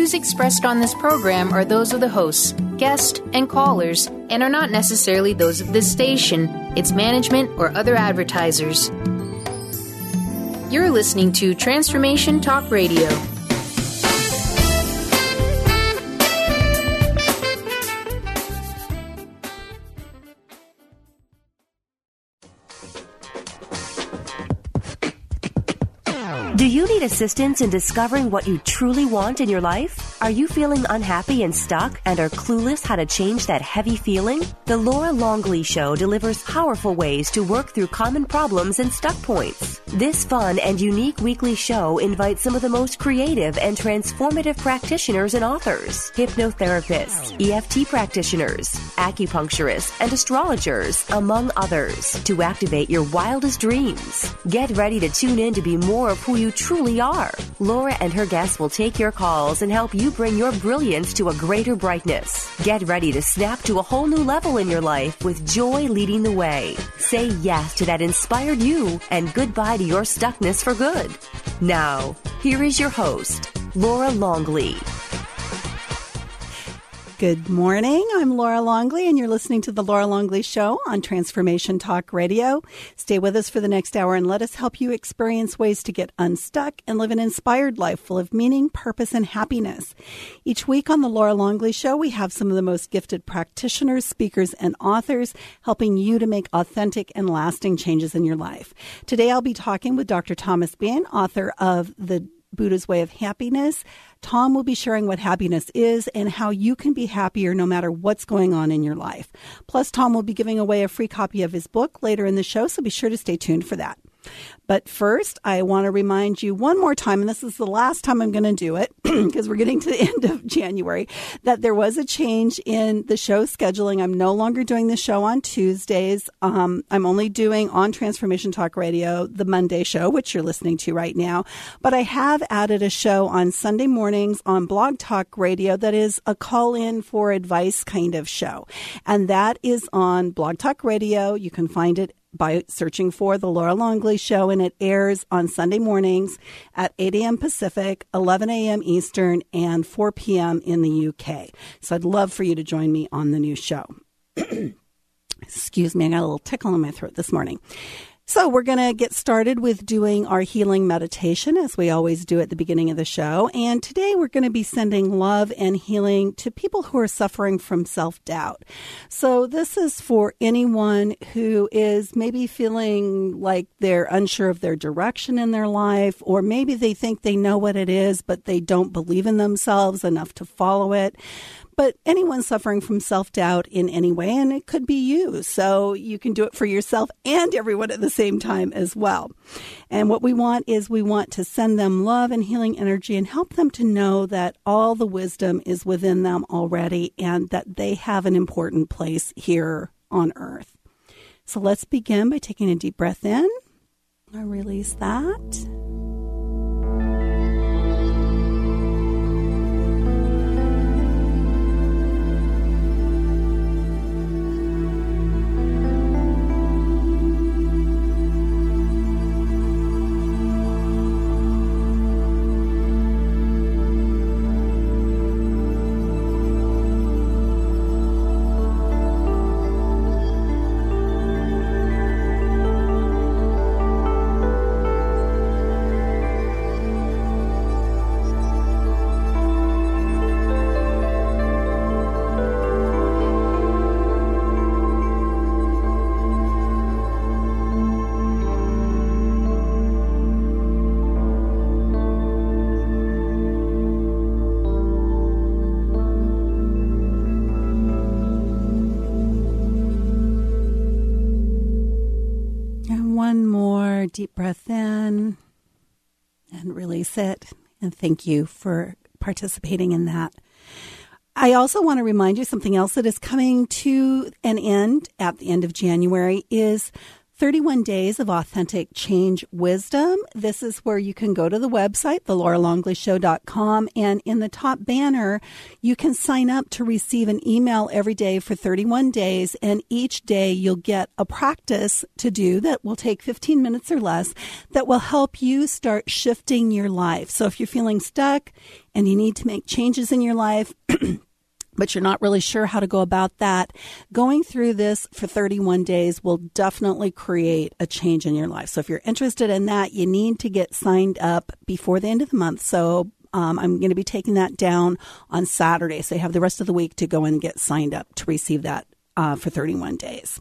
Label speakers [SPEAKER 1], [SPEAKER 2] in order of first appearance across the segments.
[SPEAKER 1] views expressed on this program are those of the hosts, guests, and callers, and are not necessarily those of this station, its management, or other advertisers. You're listening to Transformation Talk Radio.
[SPEAKER 2] Do you need assistance in discovering what you truly want in your life? Are you feeling unhappy and stuck and are clueless how to change that heavy feeling? The Laura Longley Show delivers powerful ways to work through common problems and stuck points. This fun and unique weekly show invites some of the most creative and transformative practitioners and authors, hypnotherapists, EFT practitioners, acupuncturists, and astrologers, among others, to activate your wildest dreams. Get ready to tune in to be more of who you truly are. Laura and her guests will take your calls and help you bring your brilliance to a greater brightness. Get ready to snap to a whole new level in your life with joy leading the way. Say yes to that inspired you and goodbye to your stuckness for good. Now, here is your host, Laura Longley.
[SPEAKER 3] Good morning. I'm Laura Longley, and you're listening to The Laura Longley Show on Transformation Talk Radio. Stay with us for the next hour and let us help you experience ways to get unstuck and live an inspired life full of meaning, purpose, and happiness. Each week on The Laura Longley Show, we have some of the most gifted practitioners, speakers, and authors helping you to make authentic and lasting changes in your life. Today, I'll be talking with Dr. Thomas Bean, author of The Buddha's Way of Happiness. Tom will be sharing what happiness is and how you can be happier no matter what's going on in your life. Plus, Tom will be giving away a free copy of his book later in the show, so be sure to stay tuned for that. But first, I want to remind you one more time, and this is the last time I'm going to do it because we're getting to the end of January, that there was a change in the show scheduling. I'm no longer doing the show on Tuesdays. I'm only doing on Transformation Talk Radio the Monday show, which you're listening to right now. But I have added a show on Sunday mornings on Blog Talk Radio that is a call-in for advice kind of show. And that is on Blog Talk Radio. You can find it by searching for The Laura Longley Show, and it airs on Sunday mornings at 8 a.m. Pacific, 11 a.m. Eastern, and 4 p.m. in the UK. So I'd love for you to join me on the new show. Excuse me, I got a little tickle in my throat this morning. So we're going to get started with doing our healing meditation, as we always do at the beginning of the show. And today we're going to be sending love and healing to people who are suffering from self-doubt. So this is for anyone who is maybe feeling like they're unsure of their direction in their life, or maybe they think they know what it is, but they don't believe in themselves enough to follow it. But anyone suffering from self-doubt in any way, and it could be you. So you can do it for yourself and everyone at the same time as well. And what we want is we want to send them love and healing energy and help them to know that all the wisdom is within them already and that they have an important place here on earth. So let's begin by taking a deep breath in. I release that. Deep breath in and release it. And thank you for participating in that. I also want to remind you something else that is coming to an end at the end of January is 31 Days of Authentic Change Wisdom. This is where you can go to the website, thelauralongleyshow.com, and in the top banner, you can sign up to receive an email every day for 31 days, and each day you'll get a practice to do that will take 15 minutes or less that will help you start shifting your life. So if you're feeling stuck and you need to make changes in your life, but you're not really sure how to go about that, going through this for 31 days will definitely create a change in your life. So if you're interested in that, you need to get signed up before the end of the month. So I'm going to be taking that down on Saturday. So you have the rest of the week to go and get signed up to receive that for 31 days.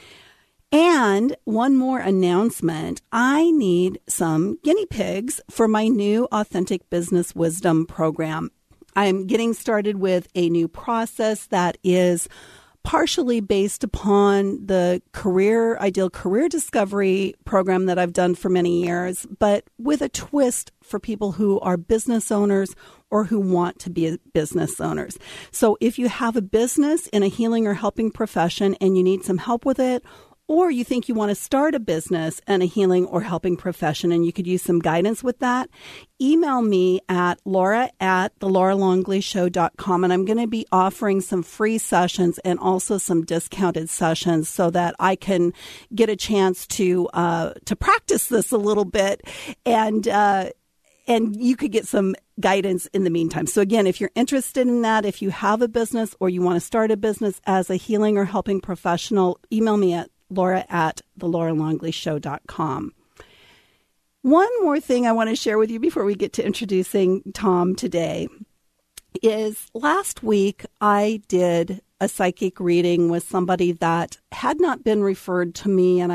[SPEAKER 3] And one more announcement. I need some guinea pigs for my new Authentic Business Wisdom program. I'm getting started with a new process that is partially based upon the Ideal Career Discovery program that I've done for many years, but with a twist for people who are business owners or who want to be business owners. So if you have a business in a healing or helping profession and you need some help with it, or you think you want to start a business in a healing or helping profession and you could use some guidance with that, email me at laura@thelauralongleyshow.com, and I'm going to be offering some free sessions and also some discounted sessions so that I can get a chance to practice this a little bit, and you could get some guidance in the meantime. So again, if you're interested in that, if you have a business or you want to start a business as a healing or helping professional, email me at laura@thelauralongleyshow.com. One more thing I want to share with you before we get to introducing Tom today is last week I did a psychic reading with somebody that had not been referred to me, and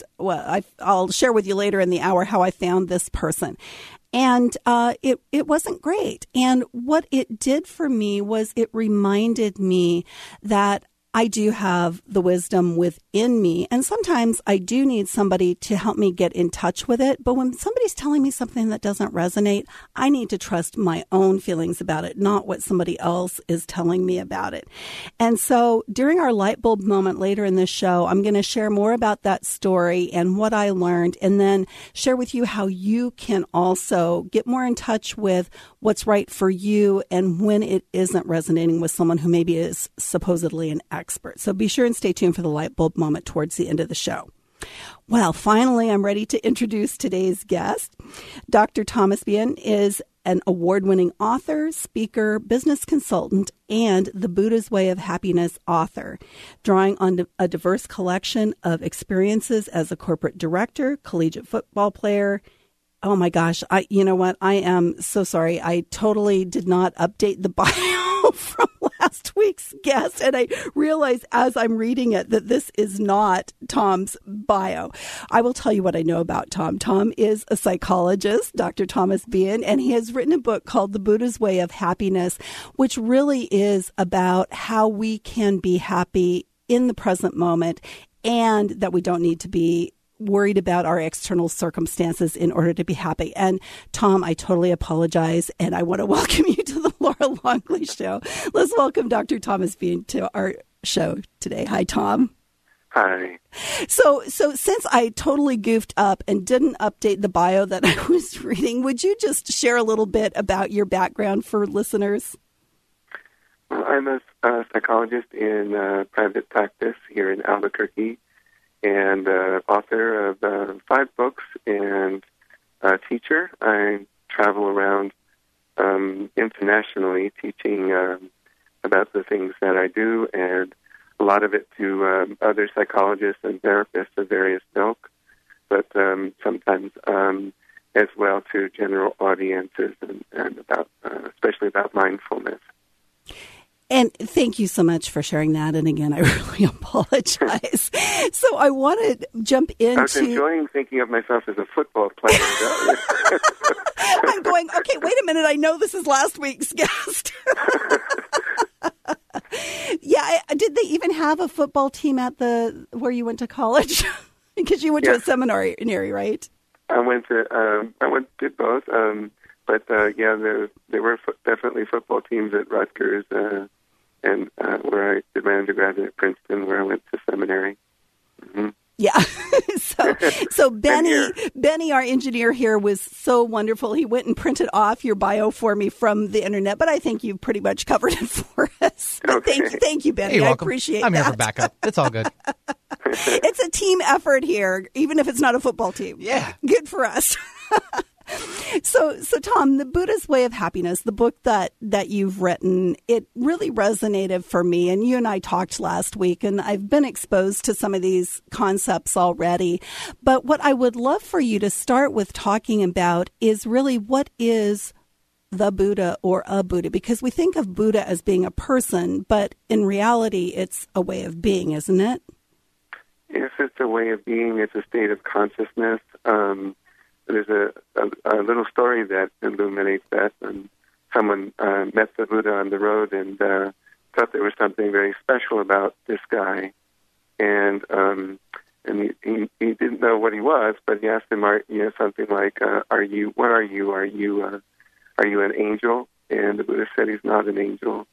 [SPEAKER 3] I'll share with you later in the hour how I found this person. And it wasn't great. And what it did for me was it reminded me that I do have the wisdom within me. And sometimes I do need somebody to help me get in touch with it. But when somebody's telling me something that doesn't resonate, I need to trust my own feelings about it, not what somebody else is telling me about it. And so during our light bulb moment later in this show, I'm going to share more about that story and what I learned, and then share with you how you can also get more in touch with what's right for you and when it isn't resonating with someone who maybe is supposedly an expert. So be sure and stay tuned for the light bulb moment towards the end of the show. Well, finally, I'm ready to introduce today's guest. Dr. Thomas Bien is an award-winning author, speaker, business consultant, and the Buddha's Way of Happiness author, drawing on a diverse collection of experiences as a corporate director, collegiate football player. Oh my gosh, you know what? I am so sorry. I totally did not update the bio from last week's guest, and I realized as I'm reading it that this is not Tom's bio. I will tell you what I know about Tom. Tom is a psychologist, Dr. Thomas Bien, and he has written a book called The Buddha's Way of Happiness, which really is about how we can be happy in the present moment and that we don't need to be worried about our external circumstances in order to be happy. And Tom, I totally apologize, and I want to welcome you to the Laura Longley Show. Let's welcome Dr. Thomas Bien to our show today. Hi, Tom.
[SPEAKER 4] Hi.
[SPEAKER 3] So since I totally goofed up and didn't update the bio that I was reading, would you just share a little bit about your background for listeners?
[SPEAKER 4] Well, I'm a psychologist in private practice here in Albuquerque, and author of 5 books and a teacher. I travel around internationally teaching about the things that I do, and a lot of it to other psychologists and therapists of various ilk, but sometimes as well to general audiences and about, especially about mindfulness.
[SPEAKER 3] And thank you so much for sharing that. And again, I really apologize. So I want to jump into...
[SPEAKER 4] I was enjoying thinking of myself as a football player.
[SPEAKER 3] I'm going, okay, wait a minute. I know this is last week's guest. Yeah. Did they even have a football team at where you went to college? Because you went to a seminary, right?
[SPEAKER 4] I did both. But there were definitely football teams at Rutgers, and where I did my undergraduate at Princeton, where I went to seminary. Mm-hmm.
[SPEAKER 3] Yeah. So Benny, our engineer here, was so wonderful. He went and printed off your bio for me from the internet, but I think you've pretty much covered it for us.
[SPEAKER 4] Okay.
[SPEAKER 3] Thank you, Benny.
[SPEAKER 5] You're welcome.
[SPEAKER 3] I appreciate
[SPEAKER 5] I'm
[SPEAKER 3] that.
[SPEAKER 5] here for backup. It's all good.
[SPEAKER 3] It's a team effort here, even if it's not a football team.
[SPEAKER 5] Yeah.
[SPEAKER 3] Good for us. So Tom, The Buddha's Way of Happiness, the book that you've written, it really resonated for me. And you and I talked last week, and I've been exposed to some of these concepts already. But what I would love for you to start with talking about is really what is the Buddha or a Buddha? Because we think of Buddha as being a person, but in reality, it's a way of being, isn't it?
[SPEAKER 4] Yes, it's a way of being. It's a state of consciousness. There's a little story that illuminates that. Someone met the Buddha on the road and thought there was something very special about this guy, and he didn't know what he was, but he asked him, something like, "What are you? Are you an angel?" And the Buddha said, "He's not an angel."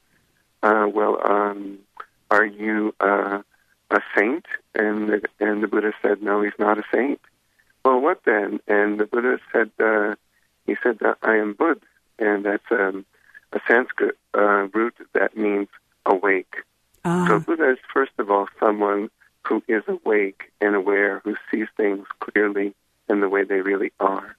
[SPEAKER 4] Are you a saint? And the Buddha said, "No, he's not a saint." "Well, what then?" And the Buddha said, he said that I am Bud, and that's a Sanskrit root that means awake. So Buddha is, first of all, someone who is awake and aware, who sees things clearly in the way they really are.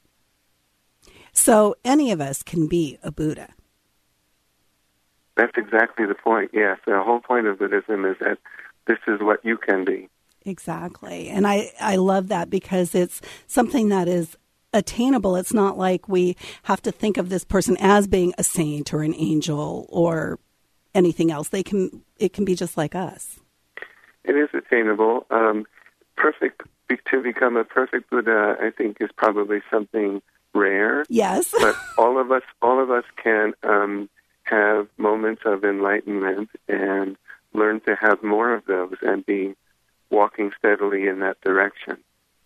[SPEAKER 3] So any of us can be a Buddha.
[SPEAKER 4] That's exactly the point, yes. The whole point of Buddhism is that this is what you can be.
[SPEAKER 3] Exactly. And I love that because it's something that is attainable. It's not like we have to think of this person as being a saint or an angel or anything else. It can be just like us.
[SPEAKER 4] It is attainable. To become a perfect Buddha, I think, is probably something rare.
[SPEAKER 3] Yes.
[SPEAKER 4] But all of us can have moments of enlightenment and learn to have more of those and be walking steadily in that direction.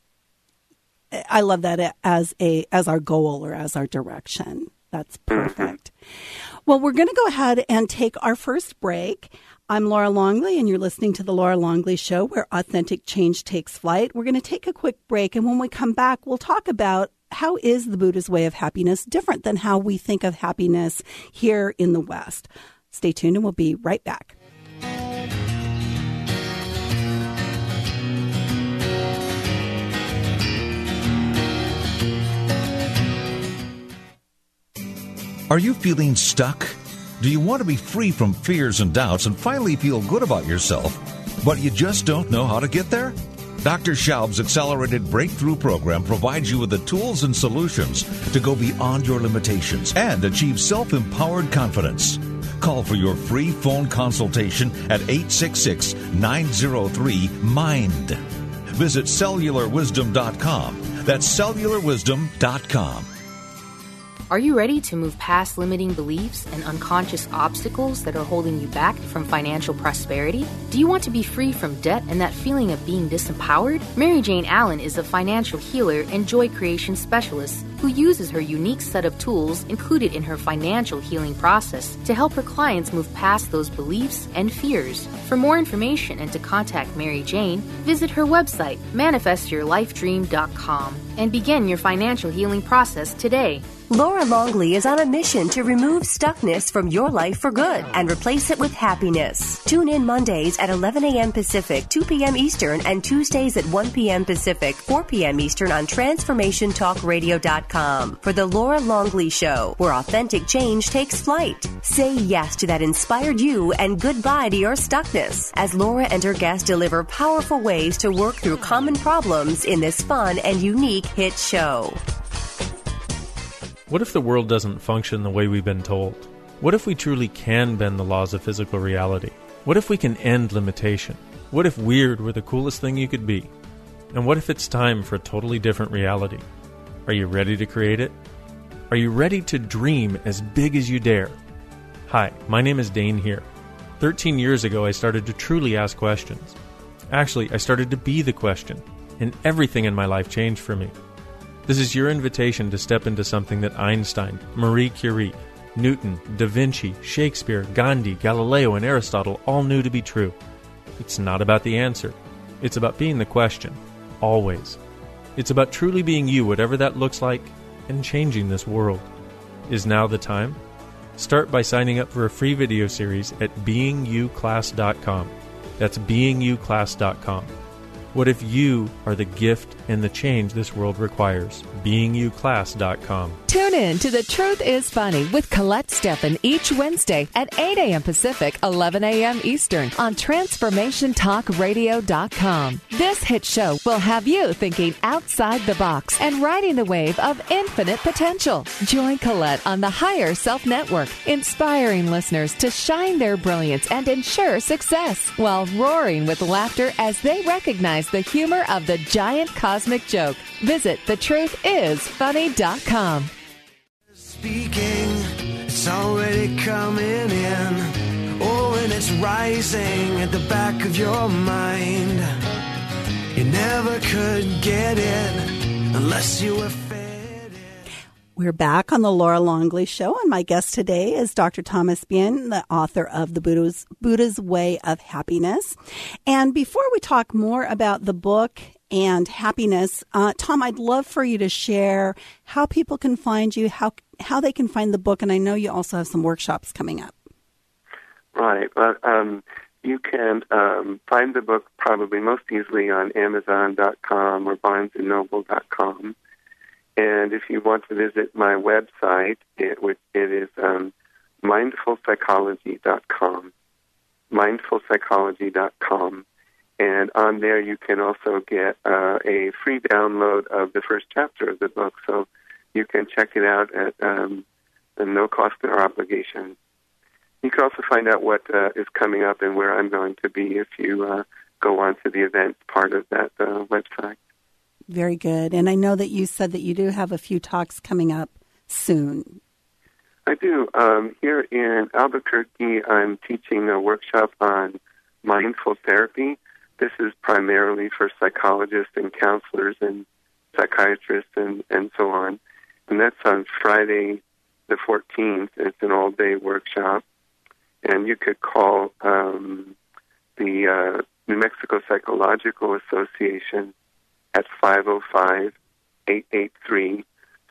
[SPEAKER 3] I love that as our goal or as our direction. That's perfect. Mm-hmm. Well, we're going to go ahead and take our first break. I'm Laura Longley, and you're listening to The Laura Longley Show, where authentic change takes flight. We're going to take a quick break, and when we come back, we'll talk about how is the Buddha's way of happiness different than how we think of happiness here in the West. Stay tuned, and we'll be right back.
[SPEAKER 6] Are you feeling stuck? Do you want to be free from fears and doubts and finally feel good about yourself, but you just don't know how to get there? Dr. Schaub's Accelerated Breakthrough Program provides you with the tools and solutions to go beyond your limitations and achieve self-empowered confidence. Call for your free phone consultation at 866-903-MIND. Visit cellularwisdom.com. That's cellularwisdom.com.
[SPEAKER 1] Are you ready to move past limiting beliefs and unconscious obstacles that are holding you back from financial prosperity? Do you want to be free from debt and that feeling of being disempowered? Mary Jane Allen is a financial healer and joy creation specialist who uses her unique set of tools included in her financial healing process to help her clients move past those beliefs and fears. For more information and to contact Mary Jane, visit her website, manifestyourlifedream.com, and begin your financial healing process today.
[SPEAKER 2] Laura Longley is on a mission to remove stuckness from your life for good and replace it with happiness. Tune in Mondays at 11 a.m. Pacific, 2 p.m. Eastern, and Tuesdays at 1 p.m. Pacific, 4 p.m. Eastern on TransformationTalkRadio.com for The Laura Longley Show, where authentic change takes flight. Say yes to that inspired you and goodbye to your stuckness as Laura and her guests deliver powerful ways to work through common problems in this fun and unique hit show.
[SPEAKER 7] What if the world doesn't function the way we've been told? What if we truly can bend the laws of physical reality? What if we can end limitation? What if weird were the coolest thing you could be? And what if it's time for a totally different reality? Are you ready to create it? Are you ready to dream as big as you dare? Hi, my name is Dane here. 13 years ago, I started to truly ask questions. Actually, I started to be the question, and everything in my life changed for me. This is your invitation to step into something that Einstein, Marie Curie, Newton, Da Vinci, Shakespeare, Gandhi, Galileo, and Aristotle all knew to be true. It's not about the answer. It's about being the question, always. It's about truly being you, whatever that looks like, and changing this world. Is now the time? Start by signing up for a free video series at beingyouclass.com. That's beingyouclass.com. What if you are the gift and the change this world requires? beingyouclass.com.
[SPEAKER 5] Tune in to The Truth is Funny with Colette Steffen each Wednesday at 8 a.m. Pacific, 11 a.m. Eastern on TransformationTalkRadio.com. This hit show will have you thinking outside the box and riding the wave of infinite potential. Join Colette on the Higher Self Network, inspiring listeners to shine their brilliance and ensure success while roaring with laughter as they recognize the humor of the giant cosmic joke. Visit thetruthисfunny.com.
[SPEAKER 8] Speaking, it's already coming in. Oh, and it's rising at the back of your mind. You never could get it unless you were fed it.
[SPEAKER 3] We're back on the Laura Longley Show, and my guest today is Dr. Thomas Bien, the author of The Buddha's Way of Happiness. And before we talk more about the book and happiness, Tom, I'd love for you to share how people can find you, how they can find the book, and I know you also have some workshops coming up.
[SPEAKER 4] Right. Well, you can find the book probably most easily on Amazon.com or BarnesandNoble.com. And if you want to visit my website, it is mindfulpsychology.com. Mindfulpsychology.com. And on there you can also get a free download of the first chapter of the book, so you can check it out at no cost or obligation. You can also find out what is coming up and where I'm going to be if you go on to the event part of that website.
[SPEAKER 3] Very good. And I know that you said that you do have a few talks coming up soon.
[SPEAKER 4] I do. Here in Albuquerque, I'm teaching a workshop on mindful therapy. This is primarily for psychologists and counselors and psychiatrists and so on. And that's on Friday the 14th. It's an all-day workshop. And you could call the New Mexico Psychological Association at 505-883-7376,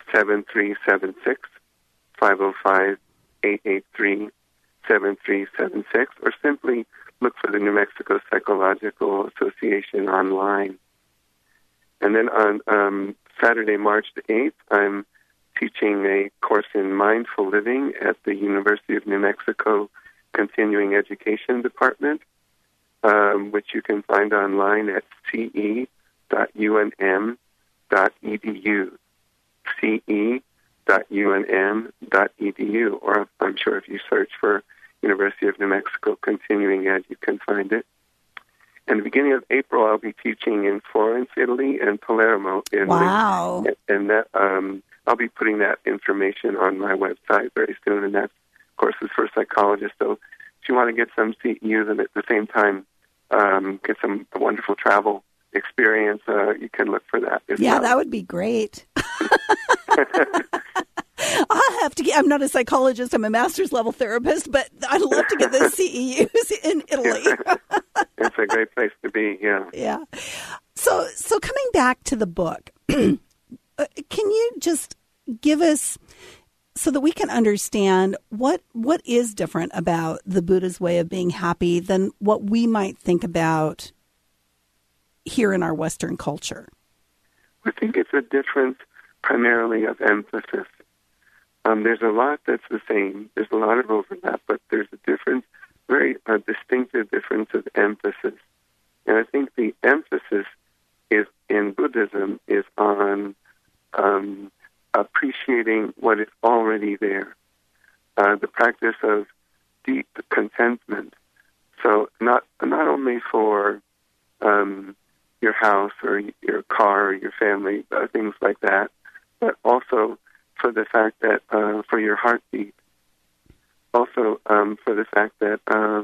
[SPEAKER 4] 505-883-7376, or simply look for the New Mexico Psychological Association online. And then on Saturday, March the 8th, I'm teaching a course in mindful living at the University of New Mexico Continuing Education Department, which you can find online at ce.unm.edu, ce.unm.edu, or I'm sure if you search for University of New Mexico Continuing Ed, you can find it. And the beginning of April, I'll be teaching in Florence, Italy, and Palermo, Italy.
[SPEAKER 3] Wow.
[SPEAKER 4] And that I'll be putting that information on my website very soon, and that course is for psychologists. So if you want to get some CEUs and at the same time get some wonderful travel experience, you can look for that.
[SPEAKER 3] Yeah, that would be great. I'll have to get, I'm not a psychologist, I'm a master's level therapist, but I'd love to get the CEUs in Italy.
[SPEAKER 4] It's a great place to be, yeah.
[SPEAKER 3] Yeah. So coming back to the book, can you just give us, so that we can understand what is different about the Buddha's way of being happy than what we might think about here in our Western culture?
[SPEAKER 4] I think it's a difference primarily of emphasis. There's a lot that's the same. There's a lot of overlap, but there's a difference, very distinctive difference of emphasis. And I think the emphasis is in Buddhism is on appreciating what is already there, the practice of deep contentment. So not only for your house or your car or your family, things like that, but also for the fact that for your heartbeat, also for the fact that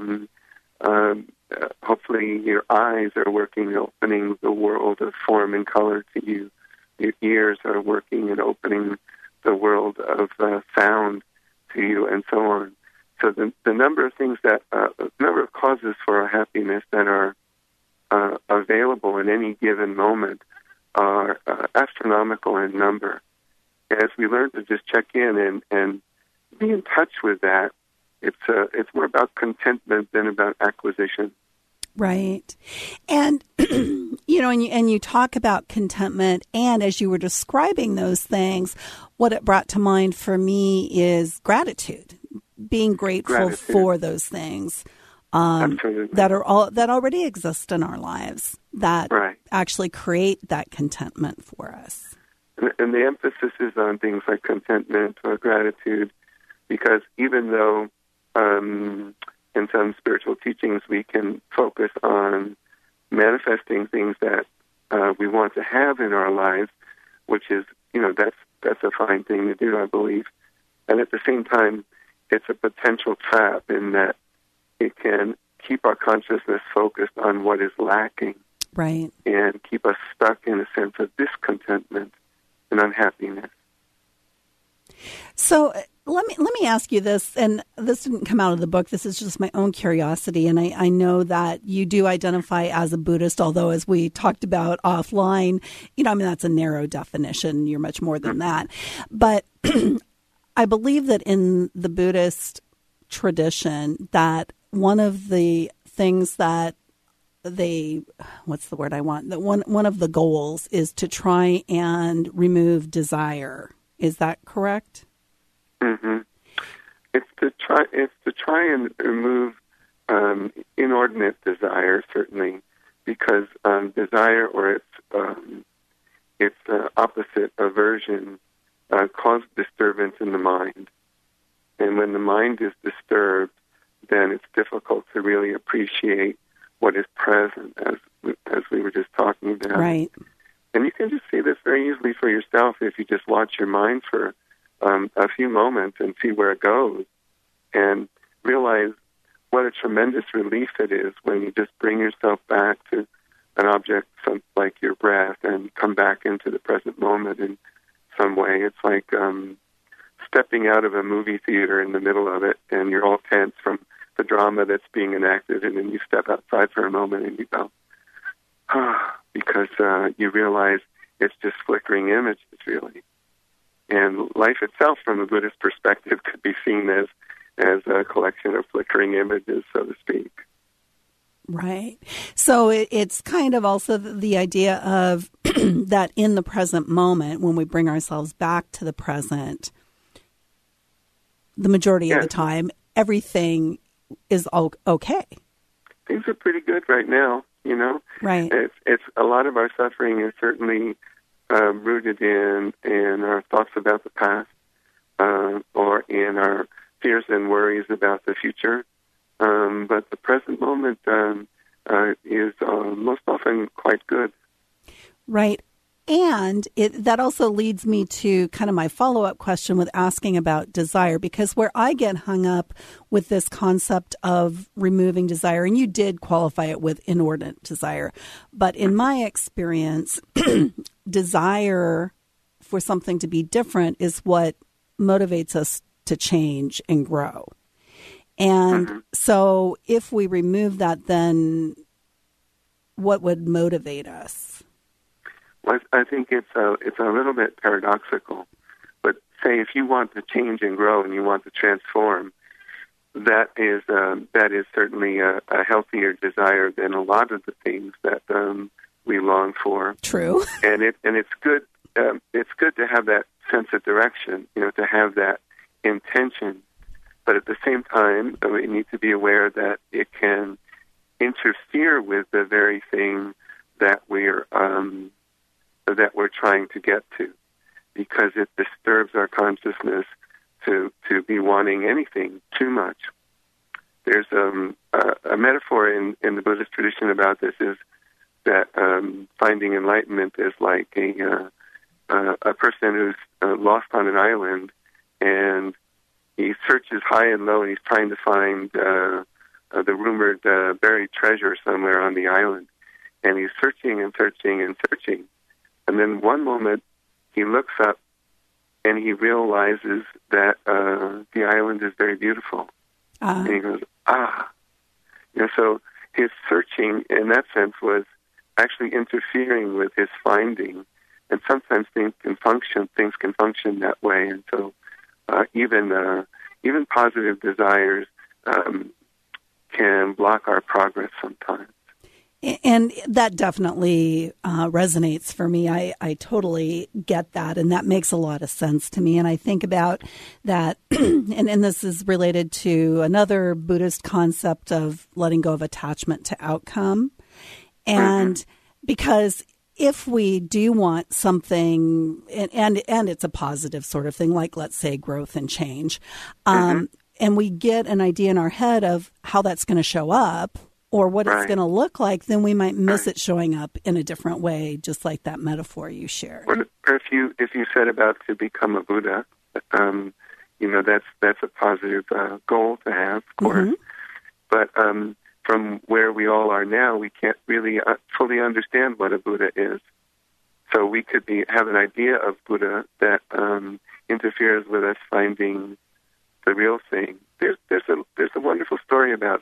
[SPEAKER 4] hopefully your eyes are working, opening the world of form and color to you. Your ears are working and opening the world of sound to you, and so on. So the number of things that, the number of causes for our happiness that are available in any given moment are astronomical in number. As we learn to just check in and be in touch with that, it's more about contentment than about acquisition.
[SPEAKER 3] Right. And, and you talk about contentment, and as you were describing those things, what it brought to mind for me is gratitude, being grateful for those things that already exist in our lives, that actually create that contentment for us.
[SPEAKER 4] And the emphasis is on things like contentment or gratitude, because even though in some spiritual teachings we can focus on manifesting things that we want to have in our lives, which is, that's a fine thing to do, I believe. And at the same time, it's a potential trap in that it can keep our consciousness focused on what is lacking.
[SPEAKER 3] Right.
[SPEAKER 4] And keep us stuck in a sense of discontentment and unhappiness.
[SPEAKER 3] So let me ask you this, and this didn't come out of the book. This is just my own curiosity, and I know that you do identify as a Buddhist, although as we talked about offline, that's a narrow definition. You're much more than that. But I believe that in the Buddhist tradition, that one of the things that what's the word I want? That one of the goals is to try and remove desire. Is that correct?
[SPEAKER 4] Mm-hmm. It's to try and remove inordinate desire, certainly, because desire or its opposite, aversion, causes disturbance in the mind. And when the mind is disturbed, then it's difficult to really appreciate what is present, as we were just talking about.
[SPEAKER 3] Right.
[SPEAKER 4] And you can just see this very easily for yourself if you just watch your mind for a few moments and see where it goes, and realize what a tremendous relief it is when you just bring yourself back to an object like your breath and come back into the present moment in some way. It's like stepping out of a movie theater in the middle of it, and you're all tense from the drama that's being enacted, and then you step outside for a moment and you go, because you realize it's just flickering images, really. And life itself, from a Buddhist perspective, could be seen as a collection of flickering images, so to speak.
[SPEAKER 3] Right. So it's kind of also the idea of that in the present moment, when we bring ourselves back to the present, the majority of the time, everything is okay.
[SPEAKER 4] Things are pretty good right now, Right. It's a lot of our suffering is certainly rooted in our thoughts about the past, or in our fears and worries about the future. But the present moment is most often quite good.
[SPEAKER 3] Right. And that also leads me to kind of my follow-up question with asking about desire, because where I get hung up with this concept of removing desire, and you did qualify it with inordinate desire, but in my experience, desire for something to be different is what motivates us to change and grow. And so if we remove that, then what would motivate us?
[SPEAKER 4] Well, I think it's a little bit paradoxical. But say if you want to change and grow and you want to transform, that is certainly a healthier desire than a lot of the things that we long for.
[SPEAKER 3] True.
[SPEAKER 4] And it's good. It's good to have that sense of direction. To have that intention. But at the same time, we need to be aware that it can interfere with the very thing that we're trying to get to, because it disturbs our consciousness to be wanting anything too much. There's a metaphor in the Buddhist tradition about this, is that finding enlightenment is like a person who's lost on an island, and he searches high and low, and he's trying to find the rumored buried treasure somewhere on the island. And he's searching and searching and searching. And then one moment he looks up and he realizes that the island is very beautiful. And he goes, So his searching, in that sense, was actually interfering with his finding. And sometimes things can function that way. And so even positive desires can block our progress sometimes.
[SPEAKER 3] And that definitely resonates for me. I totally get that, and that makes a lot of sense to me. And I think about that, and this is related to another Buddhist concept of letting go of attachment to outcome. And because if we do want something, and it's a positive sort of thing, like let's say growth and change, and we get an idea in our head of how that's going to show up, or what it's going to look like, then we might miss it showing up in a different way, just like that metaphor you shared.
[SPEAKER 4] Or if you set about to become a Buddha, that's a positive goal to have, of course. But from where we all are now, we can't really fully understand what a Buddha is. So we could have an idea of Buddha that interferes with us finding the real thing. There's a wonderful story about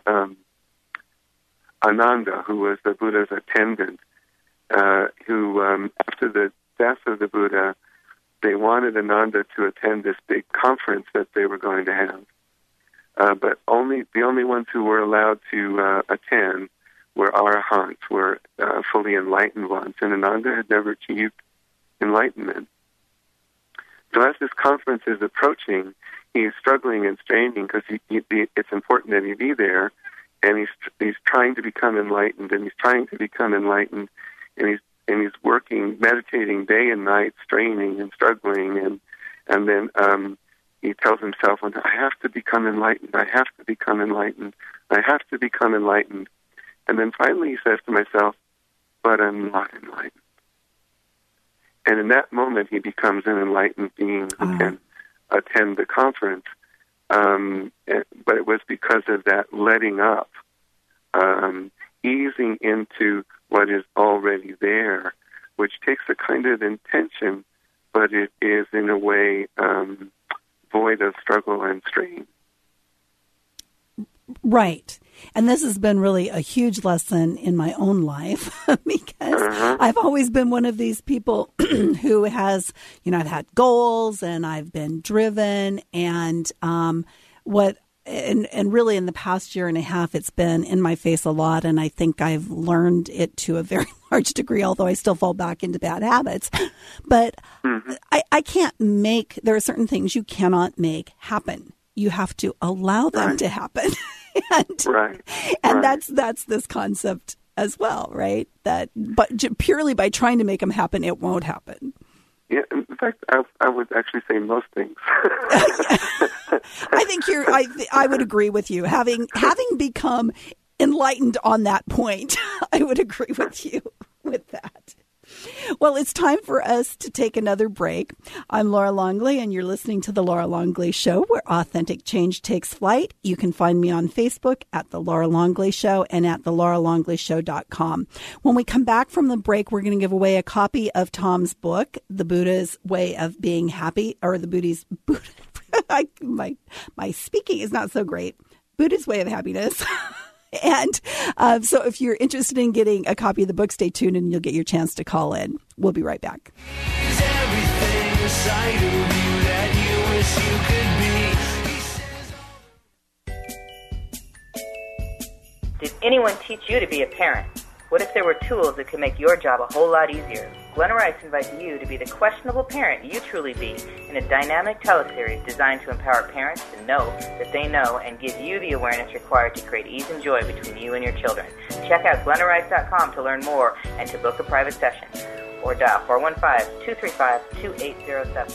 [SPEAKER 4] Ananda, who was the Buddha's attendant, who, after the death of the Buddha, they wanted Ananda to attend this big conference that they were going to have. But the only ones who were allowed to attend were arahants, were fully enlightened ones, and Ananda had never achieved enlightenment. So as this conference is approaching, he's struggling and straining because it's important that he be there. And he's trying to become enlightened, and he's trying to become enlightened, and he's working, meditating day and night, straining and struggling, and then he tells himself, "I have to become enlightened. I have to become enlightened. I have to become enlightened." And then finally he says to himself, "But I'm not enlightened." And in that moment he becomes an enlightened being who can attend the conference. But it was because of that letting up, easing into what is already there, which takes a kind of intention, but it is in a way void of struggle and strain.
[SPEAKER 3] Right. And this has been really a huge lesson in my own life because I've always been one of these people who has, I've had goals and I've been driven, and really in the past year and a half, it's been in my face a lot. And I think I've learned it to a very large degree, although I still fall back into bad habits. But I can't there are certain things you cannot make happen. You have to allow them to happen. and that's this concept as well, right? But purely by trying to make them happen, it won't happen.
[SPEAKER 4] Yeah, in fact, I would actually say most things.
[SPEAKER 3] I think I would agree with you. Having become enlightened on that point, I would agree with you with that. Well, it's time for us to take another break. I'm Laura Longley, and you're listening to The Laura Longley Show, where authentic change takes flight. You can find me on Facebook at The Laura Longley Show and at thelauralongleyshow.com. When we come back from the break, we're going to give away a copy of Tom's book, The Buddha's Way of Being Happy, or the Buddha's my speaking is not so great. Buddha's Way of Happiness. And so if you're interested in getting a copy of the book, stay tuned and you'll get your chance to call in. We'll be right back.
[SPEAKER 9] Did anyone teach you to be a parent? What if there were tools that could make your job a whole lot easier? Glenna Rice invites you to be the questionable parent you truly be in a dynamic teleseries designed to empower parents to know that they know and give you the awareness required to create ease and joy between you and your children. Check out glennarice.com to learn more and to book a private session. Or dial 415-235-2807.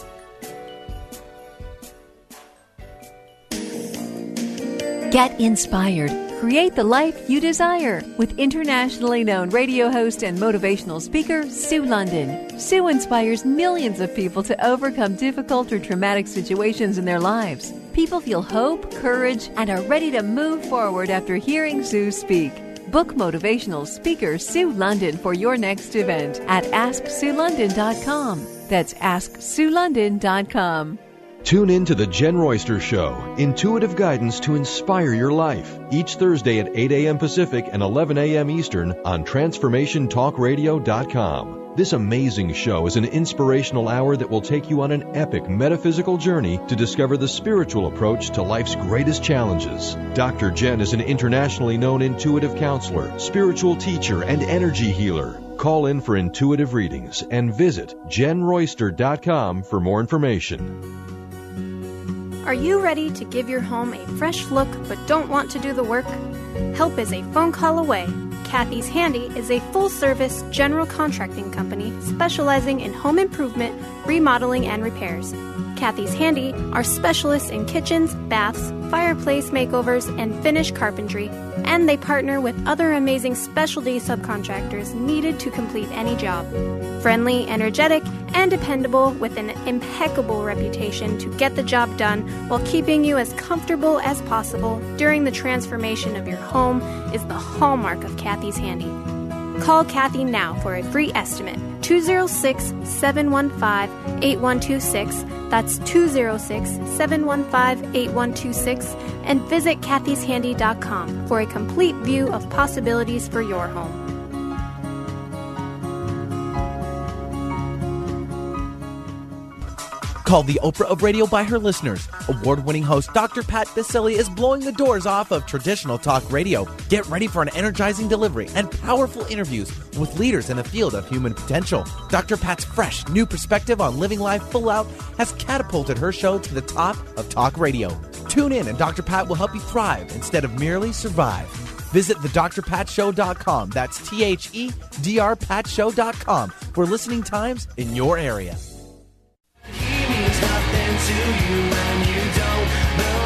[SPEAKER 5] Get inspired. Create the life you desire with internationally known radio host and motivational speaker, Sue London. Sue inspires millions of people to overcome difficult or traumatic situations in their lives. People feel hope, courage, and are ready to move forward after hearing Sue speak. Book motivational speaker Sue London for your next event at AskSueLondon.com. That's AskSueLondon.com.
[SPEAKER 10] Tune in to The Jen Royster Show, intuitive guidance to inspire your life, each Thursday at 8 a.m. Pacific and 11 a.m. Eastern on TransformationTalkRadio.com. This amazing show is an inspirational hour that will take you on an epic metaphysical journey to discover the spiritual approach to life's greatest challenges. Dr. Jen is an internationally known intuitive counselor, spiritual teacher, and energy healer. Call in for intuitive readings and visit JenRoyster.com for more information.
[SPEAKER 11] Are you ready to give your home a fresh look but don't want to do the work? Help is a phone call away. Kathy's Handy is a full-service general contracting company specializing in home improvement, remodeling, and repairs. Kathy's Handy are specialists in kitchens, baths, fireplace makeovers, and finish carpentry, and they partner with other amazing specialty subcontractors needed to complete any job. Friendly, energetic, and dependable with an impeccable reputation to get the job done while keeping you as comfortable as possible during the transformation of your home is the hallmark of Kathy's Handy. Call Kathy now for a free estimate. 206-715-8126. That's 206-715-8126. And visit kathyshandy.com for a complete view of possibilities for your home.
[SPEAKER 12] Called the Oprah of radio by her listeners, award-winning host Dr. Pat Baccili is blowing the doors off of traditional talk radio. Get ready for an energizing delivery and powerful interviews with leaders in the field of human potential. Dr. Pat's fresh, new perspective on living life full out has catapulted her show to the top of talk radio. Tune in and Dr. Pat will help you thrive instead of merely survive. Visit thedrpatshow.com. That's THEDRPatshow.com for listening times in your area.
[SPEAKER 8] Nothing to you and you don't know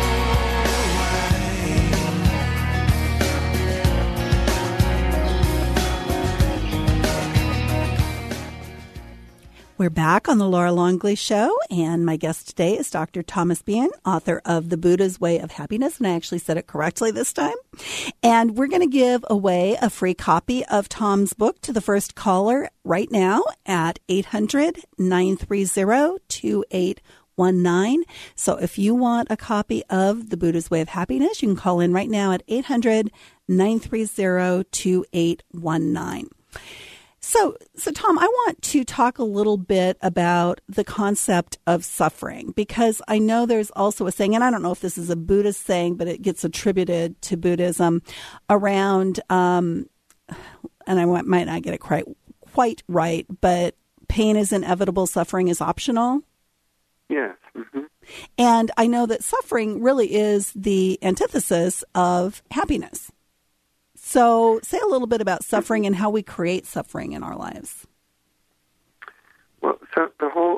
[SPEAKER 3] We're back on the Laura Longley Show, and my guest today is Dr. Thomas Bean, author of The Buddha's Way of Happiness, and I actually said it correctly this time. And we're going to give away a free copy of Tom's book to the first caller right now at 800-930-2819. So if you want a copy of The Buddha's Way of Happiness, you can call in right now at 800-930-2819. So Tom, I want to talk a little bit about the concept of suffering, because I know there's also a saying, and I don't know if this is a Buddhist saying, but it gets attributed to Buddhism around, and I might not get it quite right, but pain is inevitable, suffering is optional.
[SPEAKER 4] Yes. Mm-hmm.
[SPEAKER 3] And I know that suffering really is the antithesis of happiness. So say a little bit about suffering and how we create suffering in our lives.
[SPEAKER 4] Well, so the whole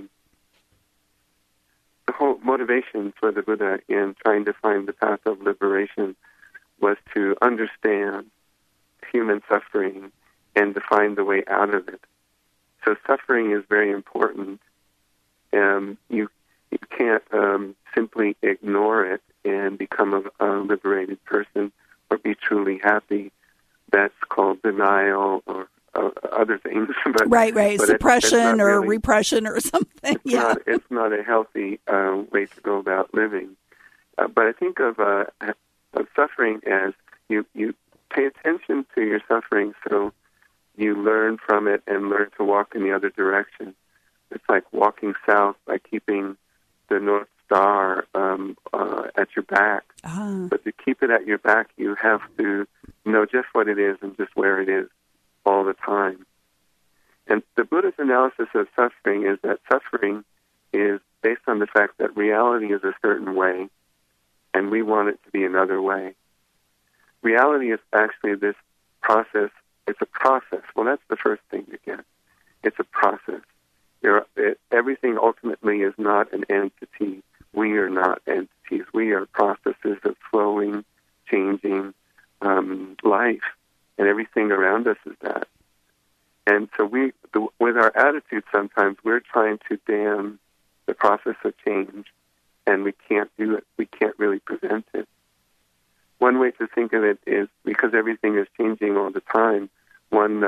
[SPEAKER 4] motivation for the Buddha in trying to find the path of liberation was to understand human suffering and to find the way out of it. So suffering is very important. You can't simply ignore it and become a liberated person or be truly happy. That's called denial or other things. But,
[SPEAKER 3] right.
[SPEAKER 4] But
[SPEAKER 3] suppression or repression or something.
[SPEAKER 4] It's not a healthy way to go about living. But I think of suffering as you pay attention to your suffering so you learn from it and learn to walk in the other direction. It's like walking south by keeping the North Star at your back. But to keep it at your back, you have to know just what it is and just where it is all the time. And the Buddha's analysis of suffering is that suffering is based on the fact that reality is a certain way, and we want it to be another way. Reality is actually this process. It's a process. Well, that's the first thing to get. It's a process. Everything ultimately is not an entity. We are not entities. We are processes of flowing, changing life, and everything around us is that. And so with our attitude, sometimes we're trying to dam the process of change, and we can't do it. We can't really prevent it. One way to think of it is because everything is changing all the time. One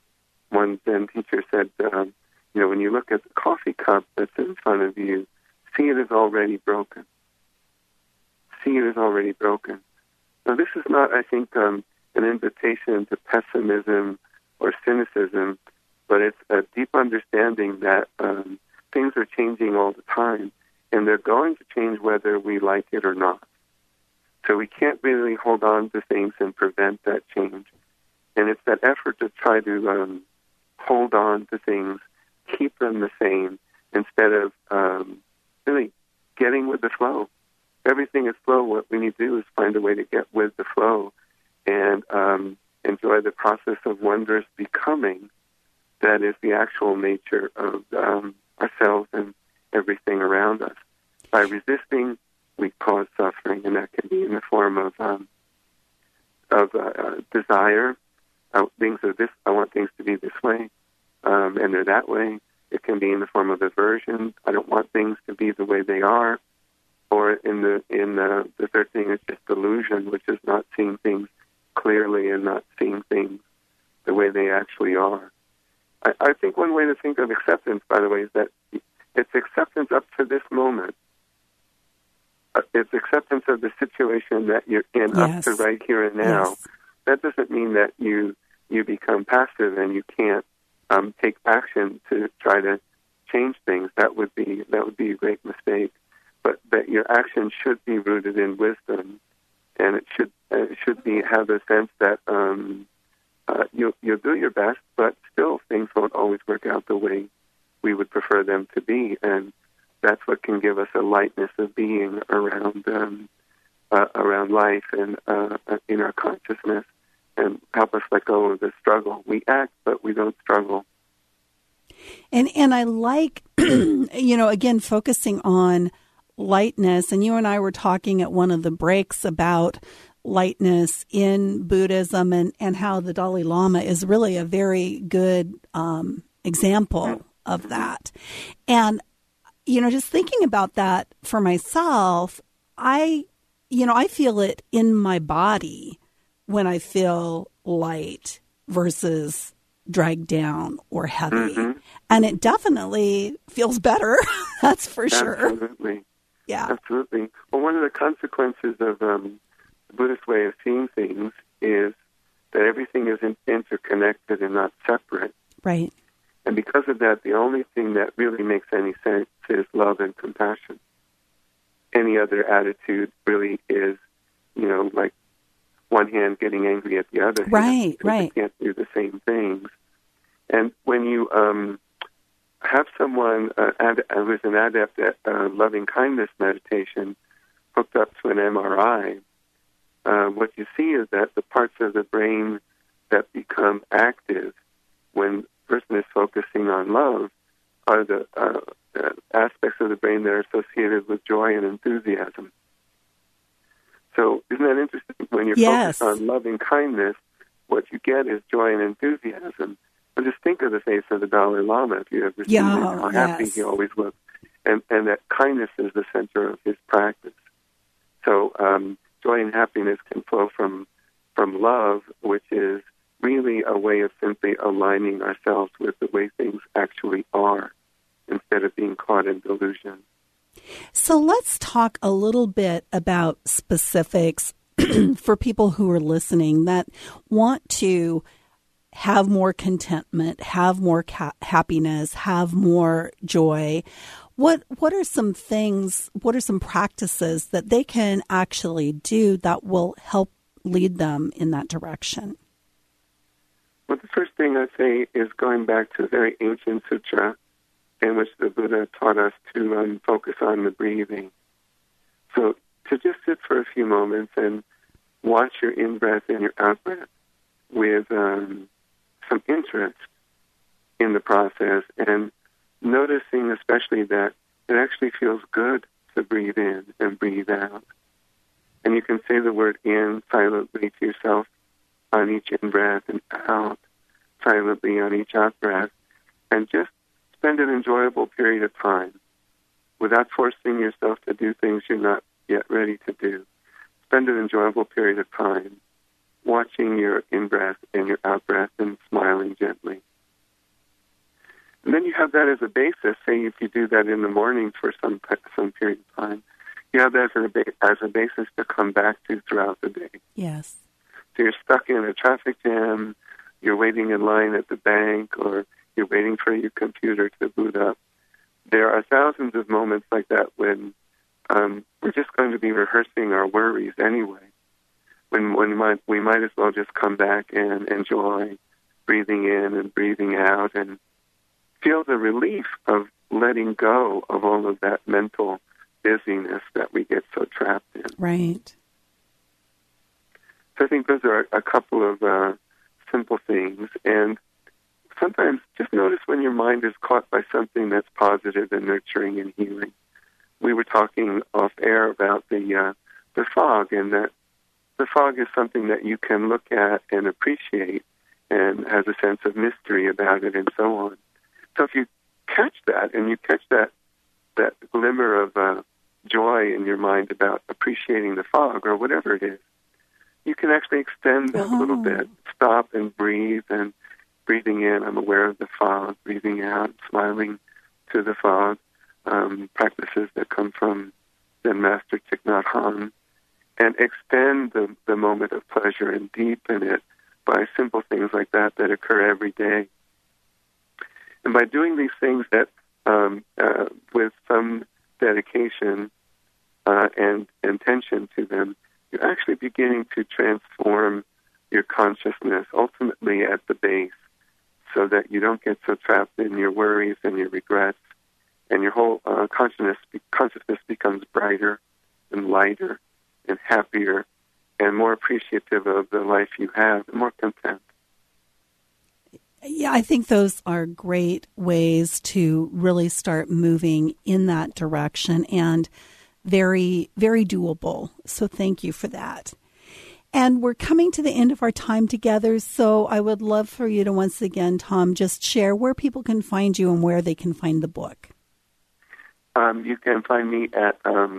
[SPEAKER 4] Zen teacher said, when you look at the coffee cup that's in front of you, See it as already broken. See it as already broken. Now, this is not, I think, an invitation to pessimism or cynicism, but it's a deep understanding that things are changing all the time, and they're going to change whether we like it or not. So we can't really hold on to things and prevent that change. And it's that effort to try to hold on to things, keep them the same, instead of really getting with the flow. Everything is flow. What we need to do is find a way to get with the flow and enjoy the process of wondrous becoming that is the actual nature of ourselves and everything around us. By resisting, we cause suffering, and that can be in the form of desire. Things are this. I want things to be this way, and they're that way. It can be in the form of aversion. I don't want things to be the way they are. Or in the third thing is just delusion, which is not seeing things clearly and not seeing things the way they actually are. I think one way to think of acceptance, by the way, is that it's acceptance up to this moment. It's acceptance of the situation that you're in up to right here and now. Yes. That doesn't mean that you become passive and you can't take action to try to change things. That would be a great mistake. But that your action should be rooted in wisdom, and it should have a sense that you'll do your best, but still things won't always work out the way we would prefer them to be, and that's what can give us a lightness of being around life and in our consciousness, and help us let go of the struggle. We act, but we don't struggle.
[SPEAKER 3] And I like, again, focusing on lightness. And you and I were talking at one of the breaks about lightness in Buddhism and how the Dalai Lama is really a very good example of that. And, just thinking about that for myself, I feel it in my body when I feel light versus dragged down or heavy. Mm-hmm. And it definitely feels better. That's for sure.
[SPEAKER 4] Absolutely.
[SPEAKER 3] Yeah.
[SPEAKER 4] Absolutely. Well, one of the consequences of the Buddhist way of seeing things is that everything is interconnected and not separate.
[SPEAKER 3] Right.
[SPEAKER 4] And because of that, the only thing that really makes any sense is love and compassion. Any other attitude really is, like one hand getting angry at the other hand.
[SPEAKER 3] Right.
[SPEAKER 4] You can't do the same things. And when you have someone who's an adept at loving-kindness meditation hooked up to an MRI, what you see is that the parts of the brain that become active when the person is focusing on love are the aspects of the brain that are associated with joy and enthusiasm. So isn't that interesting? When you're focused on loving-kindness, what you get is joy and enthusiasm. But just think of the face of the Dalai Lama, if you ever seen him, how happy he always looks. And that kindness is the center of his practice. So joy and happiness can flow from love, which is really a way of simply aligning ourselves with the way things actually are, instead of being caught in delusion.
[SPEAKER 3] So let's talk a little bit about specifics for people who are listening that want to have more contentment, have more happiness, have more joy. What are some things, what are some practices that they can actually do that will help lead them in that direction?
[SPEAKER 4] Well, the first thing I say is going back to a very ancient sutra in which the Buddha taught us to focus on the breathing. So to just sit for a few moments and watch your in-breath and your out-breath with some interest in the process, and noticing especially that it actually feels good to breathe in and breathe out. And you can say the word in silently to yourself on each in-breath and out silently on each out-breath, and just spend an enjoyable period of time without forcing yourself to do things you're not yet ready to do. Spend an enjoyable period of time watching your in-breath and your out-breath and smiling gently. And then you have that as a basis. Say if you do that in the morning for some period of time, you have that as a basis to come back to throughout the day.
[SPEAKER 3] Yes.
[SPEAKER 4] So you're stuck in a traffic jam, you're waiting in line at the bank, or you're waiting for your computer to boot up. There are thousands of moments like that when we're just going to be rehearsing our worries anyway. When we might as well just come back and enjoy breathing in and breathing out and feel the relief of letting go of all of that mental busyness that we get so trapped in.
[SPEAKER 3] Right.
[SPEAKER 4] So I think those are a couple of simple things. And sometimes just notice when your mind is caught by something that's positive and nurturing and healing. We were talking off air about the fog, and that the fog is something that you can look at and appreciate and has a sense of mystery about it and so on. So if you catch that and you catch that glimmer of joy in your mind about appreciating the fog or whatever it is, you can actually extend that a little bit. Stop and breathe, and breathing in, I'm aware of the fog. Breathing out, smiling to the fog. Practices that come from Zen Master Thich Nhat Hanh. And extend the moment of pleasure and deepen it by simple things like that occur every day. And by doing these things that with some dedication and intention to them, you're actually beginning to transform your consciousness ultimately at the base so that you don't get so trapped in your worries and your regrets, and your whole consciousness becomes brighter and lighter and happier and more appreciative of the life you have and more content.
[SPEAKER 3] Yeah, I think those are great ways to really start moving in that direction and very, very doable. So thank you for that. And we're coming to the end of our time together, so I would love for you to once again, Tom, just share where people can find you and where they can find the book.
[SPEAKER 4] You can find me at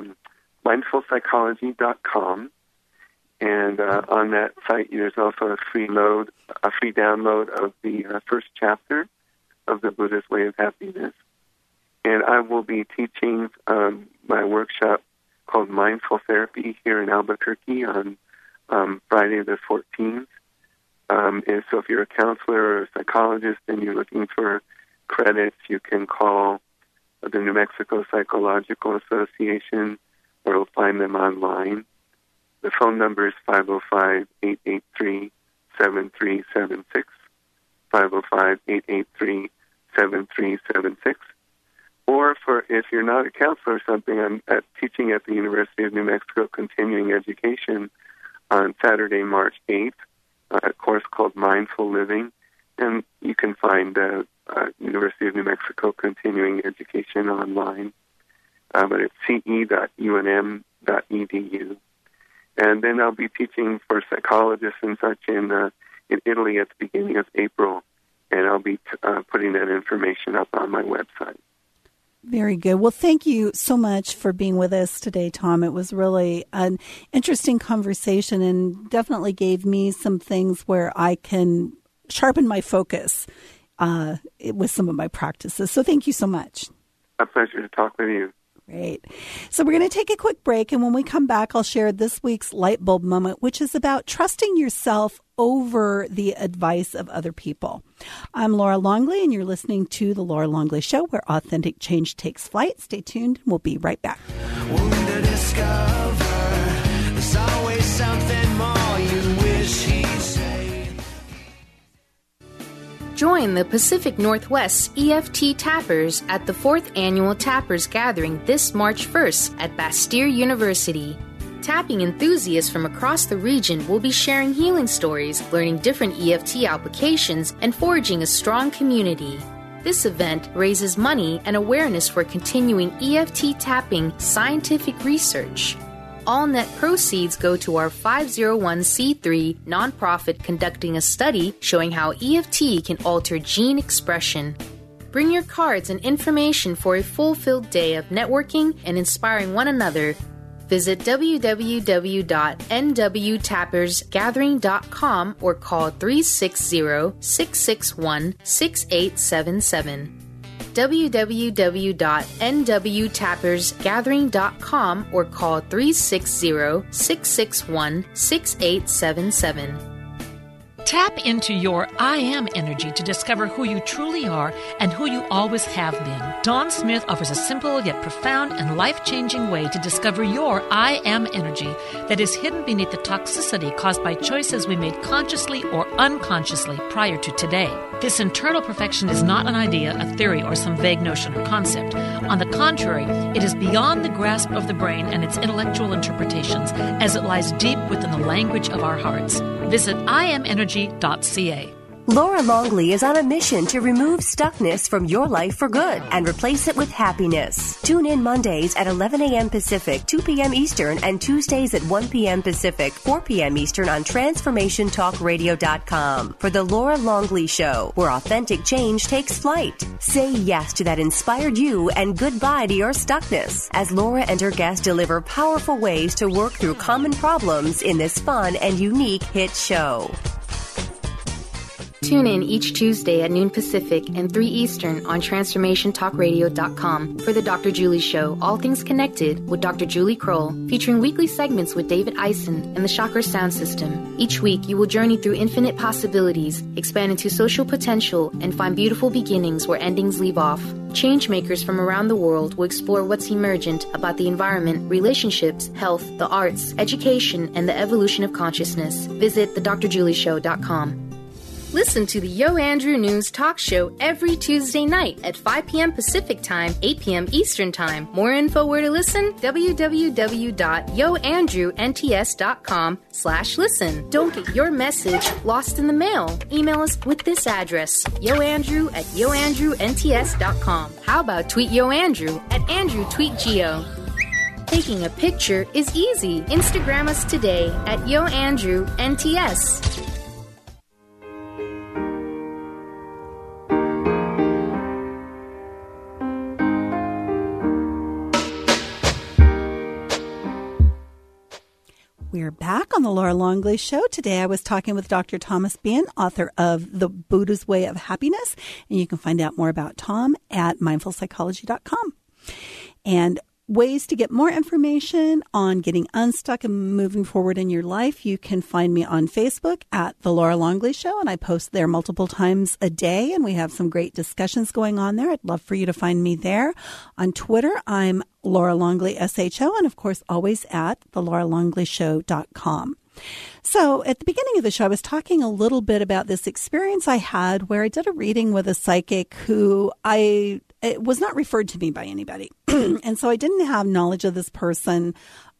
[SPEAKER 4] mindfulpsychology.com, and on that site there's also a free download of the first chapter of the Buddha's Way of Happiness. And I will be teaching my workshop called Mindful Therapy here in Albuquerque on Friday the 14th. And so if you're a counselor or a psychologist and you're looking for credits, you can call the New Mexico Psychological Association, or you'll find them online. The phone number is 505-883-7376, 505-883-7376. Or if you're not a counselor or something, I'm teaching at the University of New Mexico Continuing Education on Saturday, March 8th, a course called Mindful Living. And you can find University of New Mexico Continuing Education online, but it's ce.unm.edu. And then I'll be teaching for psychologists and such in Italy at the beginning of April, and I'll be putting that information up on my website.
[SPEAKER 3] Very good. Well, thank you so much for being with us today, Tom. It was really an interesting conversation and definitely gave me some things where I can sharpen my focus with some of my practices. So thank you so much.
[SPEAKER 4] A pleasure to talk with you.
[SPEAKER 3] Great. So we're going to take a quick break, and when we come back, I'll share this week's light bulb moment, which is about trusting yourself over the advice of other people. I'm Laura Longley, and you're listening to The Laura Longley Show, where authentic change takes flight. Stay tuned, and we'll be right back.
[SPEAKER 8] To discover there's always something more you wish he'd say.
[SPEAKER 1] Join the Pacific Northwest EFT Tappers at the 4th Annual Tappers Gathering this March 1st at Bastyr University. Tapping enthusiasts from across the region will be sharing healing stories, learning different EFT applications, and forging a strong community. This event raises money and awareness for continuing EFT tapping scientific research. All net proceeds go to our 501c3 nonprofit conducting a study showing how EFT can alter gene expression. Bring your cards and information for a fulfilled day of networking and inspiring one another. Visit www.nwtappersgathering.com or call 360-661-6877. www.nwtappersgathering.com or call 360-661-6877.
[SPEAKER 13] Tap into your I Am energy to discover who you truly are and who you always have been. Dawn Smith offers a simple yet profound and life-changing way to discover your I Am energy that is hidden beneath the toxicity caused by choices we made consciously or unconsciously prior to today. This internal perfection is not an idea, a theory, or some vague notion or concept. On the contrary, it is beyond the grasp of the brain and its intellectual interpretations, as it lies deep within the language of our hearts. Visit iamenergy.ca.
[SPEAKER 2] Laura Longley is on a mission to remove stuckness from your life for good and replace it with happiness. Tune in Mondays at 11 a.m. Pacific, 2 p.m. Eastern, and Tuesdays at 1 p.m. Pacific, 4 p.m. Eastern on TransformationTalkRadio.com for The Laura Longley Show, where authentic change takes flight. Say yes to that inspired you and goodbye to your stuckness as Laura and her guests deliver powerful ways to work through common problems in this fun and unique hit show.
[SPEAKER 1] Tune in each Tuesday at noon Pacific and 3 Eastern on TransformationTalkRadio.com for the Dr. Julie Show, All Things Connected with Dr. Julie Kroll, featuring weekly segments with David Eisen and the Chakra Sound System. Each week, you will journey through infinite possibilities, expand into social potential, and find beautiful beginnings where endings leave off. Changemakers from around the world will explore what's emergent about the environment, relationships, health, the arts, education, and the evolution of consciousness. Visit thedrjulieshow.com. Listen to the Yo Andrew News Talk Show every Tuesday night at 5 p.m. Pacific Time, 8 p.m. Eastern Time. More info where to listen? www.yoandrewnts.com/listen. Don't get your message lost in the mail. Email us with this address, yoandrew@yoandrewnts.com. How about tweet Yo Andrew at AndrewTweetGeo? Taking a picture is easy. Instagram us today at YoAndrewNTS.
[SPEAKER 3] We're back on the Laura Longley Show. Today I was talking with Dr. Thomas Bean, author of The Buddha's Way of Happiness. And you can find out more about Tom at mindfulpsychology.com. And ways to get more information on getting unstuck and moving forward in your life, you can find me on Facebook at The Laura Longley Show, and I post there multiple times a day, and we have some great discussions going on there. I'd love for you to find me there. On Twitter, I'm Laura Longley, SHO, and of course, always at thelauralongleyshow.com. So at the beginning of the show, I was talking a little bit about this experience I had where I did a reading with a psychic who it was not referred to me by anybody. And so I didn't have knowledge of this person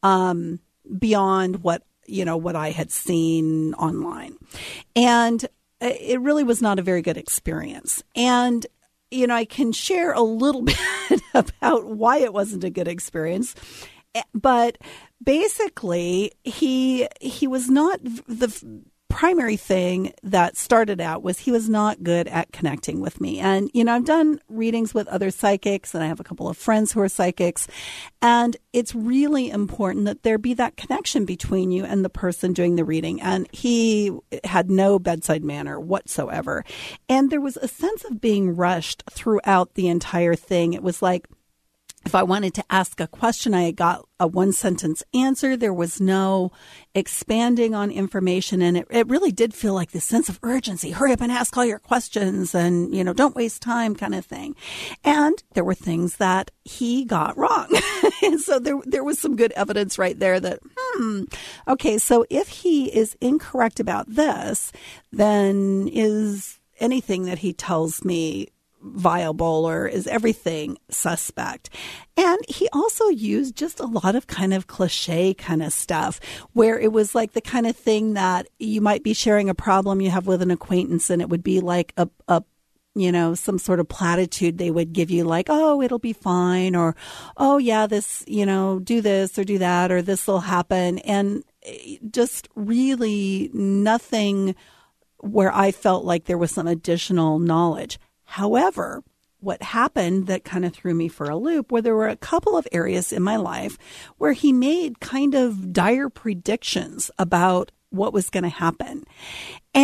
[SPEAKER 3] beyond what I had seen online. And it really was not a very good experience. And, I can share a little bit about why it wasn't a good experience. But basically, he was not the primary thing that started out was he was not good at connecting with me. And, I've done readings with other psychics, and I have a couple of friends who are psychics. And it's really important that there be that connection between you and the person doing the reading. And he had no bedside manner whatsoever. And there was a sense of being rushed throughout the entire thing. It was like, if I wanted to ask a question, I got a one-sentence answer. There was no expanding on information. And it really did feel like this sense of urgency. Hurry up and ask all your questions and, don't waste time kind of thing. And there were things that he got wrong. And so there was some good evidence right there that, okay, so if he is incorrect about this, then is anything that he tells me viable, or is everything suspect? And he also used just a lot of kind of cliche kind of stuff where it was like the kind of thing that you might be sharing a problem you have with an acquaintance, and it would be like a some sort of platitude they would give you, like, oh, it'll be fine, or, oh yeah, this, do this or do that, or this will happen. And just really nothing where I felt like there was some additional knowledge. However, what happened that kind of threw me for a loop, where there were a couple of areas in my life where he made kind of dire predictions about what was going to happen. And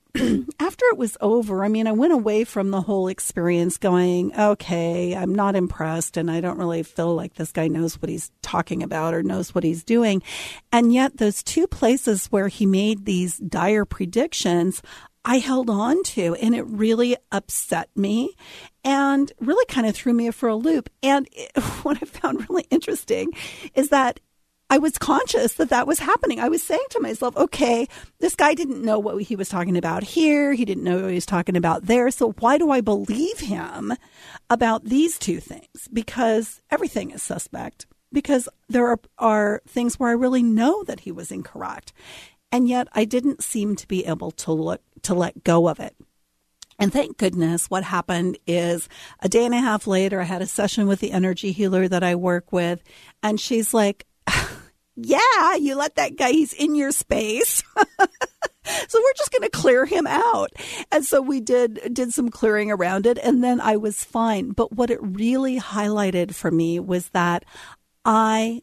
[SPEAKER 3] after it was over, I went away from the whole experience going, okay, I'm not impressed, and I don't really feel like this guy knows what he's talking about or knows what he's doing. And yet those two places where he made these dire predictions, I held on to, and it really upset me and really kind of threw me for a loop. And what I found really interesting is that I was conscious that was happening. I was saying to myself, okay, this guy didn't know what he was talking about here. He didn't know what he was talking about there. So why do I believe him about these two things? Because everything is suspect. Because there are things where I really know that he was incorrect. And yet I didn't seem to be able to let go of it. And thank goodness what happened is a day and a half later, I had a session with the energy healer that I work with. And she's like, yeah, you let that guy, he's in your space. So we're just going to clear him out. And so we did some clearing around it. And then I was fine. But what it really highlighted for me was that when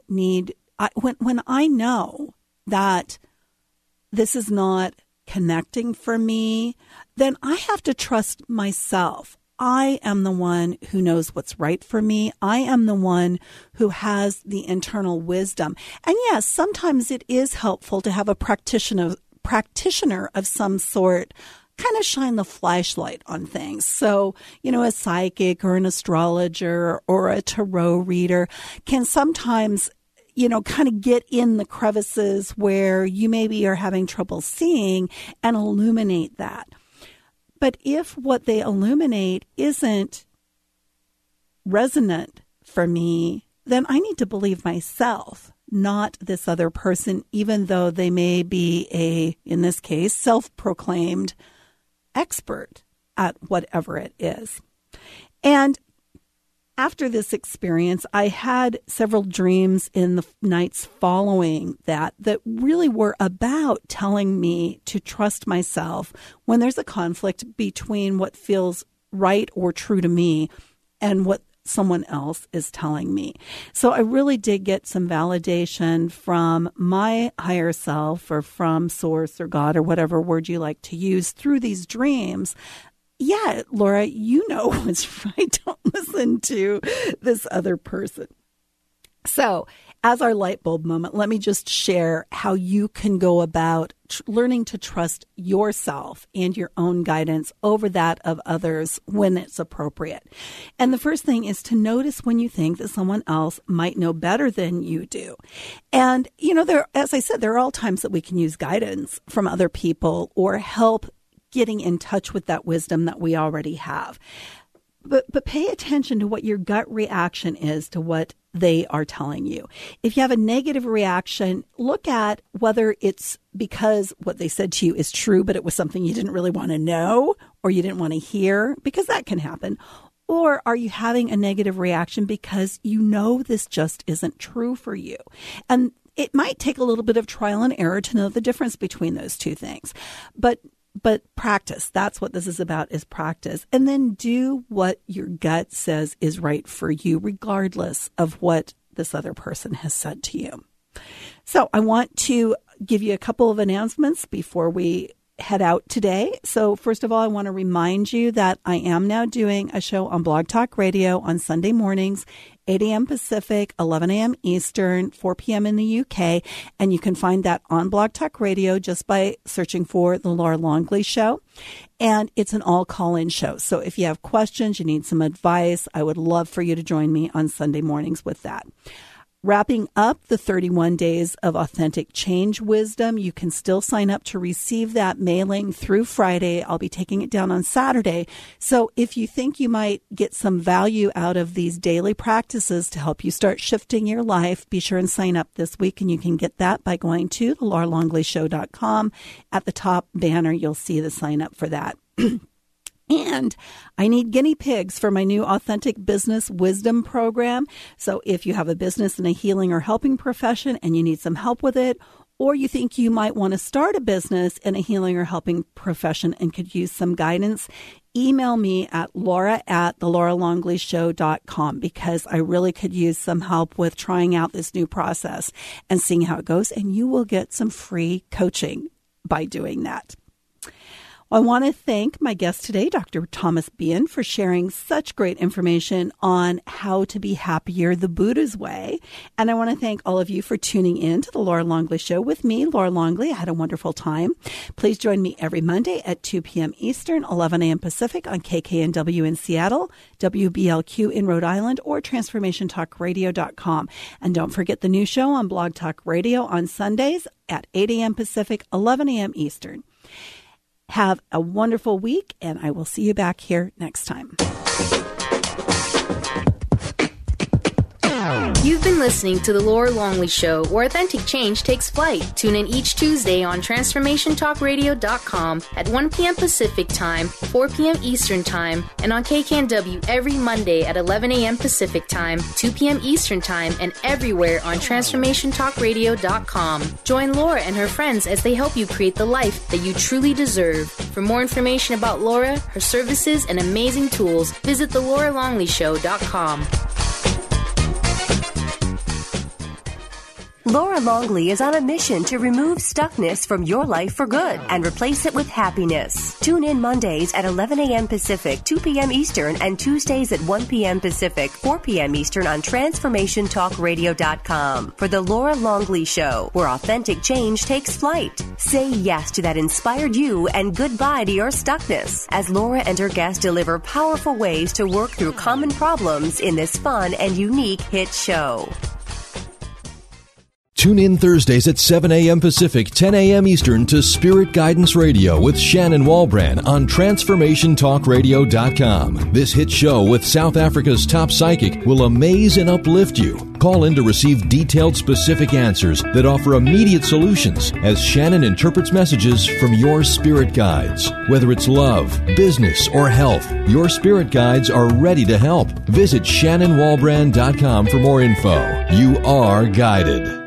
[SPEAKER 3] I know that this is not connecting for me, then I have to trust myself. I am the one who knows what's right for me. I am the one who has the internal wisdom. And yes, sometimes it is helpful to have a practitioner of some sort kind of shine the flashlight on things. So, a psychic or an astrologer or a tarot reader can sometimes kind of get in the crevices where you maybe are having trouble seeing and illuminate that. But if what they illuminate isn't resonant for me, then I need to believe myself, not this other person, even though they may be in this case, self-proclaimed expert at whatever it is. And after this experience, I had several dreams in the nights following that really were about telling me to trust myself when there's a conflict between what feels right or true to me and what someone else is telling me. So I really did get some validation from my higher self or from Source or God or whatever word you like to use through these dreams. Yeah, Laura, you know what's right. Don't listen to this other person. So as our light bulb moment, let me just share how you can go about learning to trust yourself and your own guidance over that of others when it's appropriate. And the first thing is to notice when you think that someone else might know better than you do. And, as I said, there are all times that we can use guidance from other people or help getting in touch with that wisdom that we already have. But pay attention to what your gut reaction is to what they are telling you. If you have a negative reaction, look at whether it's because what they said to you is true, but it was something you didn't really want to know or you didn't want to hear, because that can happen. Or are you having a negative reaction because you know this just isn't true for you? And it might take a little bit of trial and error to know the difference between those two things. But practice, that's what this is about, is practice. And then do what your gut says is right for you, regardless of what this other person has said to you. So I want to give you a couple of announcements before we head out today. So first of all, I want to remind you that I am now doing a show on Blog Talk Radio on Sunday mornings, 8 a.m. Pacific, 11 a.m. Eastern, 4 p.m. in the UK. And you can find that on Blog Talk Radio just by searching for The Laura Longley Show. And it's an all call-in show. So if you have questions, you need some advice, I would love for you to join me on Sunday mornings with that. Wrapping up the 31 days of authentic change wisdom. You can still sign up to receive that mailing through Friday. I'll be taking it down on Saturday. So if you think you might get some value out of these daily practices to help you start shifting your life, be sure and sign up this week. And you can get that by going to thelauralongleyshow.com. At the top banner, you'll see the sign up for that. And I need guinea pigs for my new Authentic Business Wisdom program. So if you have a business in a healing or helping profession and you need some help with it, or you think you might want to start a business in a healing or helping profession and could use some guidance, email me at laura@thelauralongleyshow.com, because I really could use some help with trying out this new process and seeing how it goes. And you will get some free coaching by doing that. I want to thank my guest today, Dr. Thomas Behan, for sharing such great information on how to be happier the Buddha's way. And I want to thank all of you for tuning in to the Laura Longley Show with me, Laura Longley. I had a wonderful time. Please join me every Monday at 2 p.m. Eastern, 11 a.m. Pacific on KKNW in Seattle, WBLQ in Rhode Island, or TransformationTalkRadio.com. And don't forget the new show on Blog Talk Radio on Sundays at 8 a.m. Pacific, 11 a.m. Eastern. Have a wonderful week, and I will see you back here next time.
[SPEAKER 1] You've been listening to The Laura Longley Show, where authentic change takes flight. Tune in each Tuesday on TransformationTalkRadio.com at 1 p.m. Pacific Time, 4 p.m. Eastern Time, and on KKNW every Monday at 11 a.m. Pacific Time, 2 p.m. Eastern Time, and everywhere on TransformationTalkRadio.com. Join Laura and her friends as they help you create the life that you truly deserve. For more information about Laura, her services, and amazing tools, visit TheLauraLongleyShow.com.
[SPEAKER 2] Laura Longley is on a mission to remove stuckness from your life for good and replace it with happiness. Tune in Mondays at 11 a.m. Pacific, 2 p.m. Eastern, and Tuesdays at 1 p.m. Pacific, 4 p.m. Eastern on TransformationTalkRadio.com for The Laura Longley Show, where authentic change takes flight. Say yes to that inspired you and goodbye to your stuckness as Laura and her guests deliver powerful ways to work through common problems in this fun and unique hit show.
[SPEAKER 10] Tune in Thursdays at 7 a.m. Pacific, 10 a.m. Eastern to Spirit Guidance Radio with Shannon Walbrand on TransformationTalkRadio.com. This hit show with South Africa's top psychic will amaze and uplift you. Call in to receive detailed, specific answers that offer immediate solutions as Shannon interprets messages from your spirit guides. Whether it's love, business, or health, your spirit guides are ready to help. Visit ShannonWalbrand.com for more info. You are guided.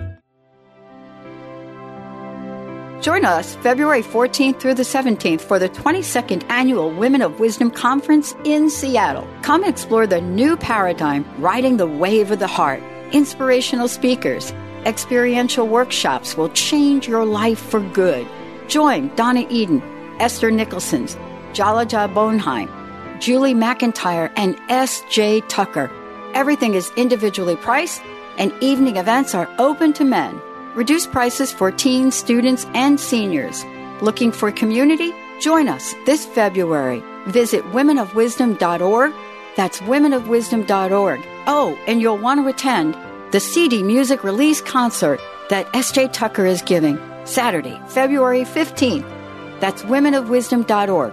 [SPEAKER 14] Join us February 14th through the 17th for the 22nd Annual Women of Wisdom Conference in Seattle. Come explore the new paradigm, riding the wave of the heart. Inspirational speakers, experiential workshops will change your life for good. Join Donna Eden, Esther Nicholson, Jalaja Bonheim, Julie McIntyre, and S.J. Tucker. Everything is individually priced, and evening events are open to men. Reduced prices for teens, students, and seniors. Looking for community? Join us this February. Visit womenofwisdom.org. That's womenofwisdom.org. Oh, and you'll want to attend the CD Music Release Concert that S.J. Tucker is giving Saturday, February 15th. That's womenofwisdom.org,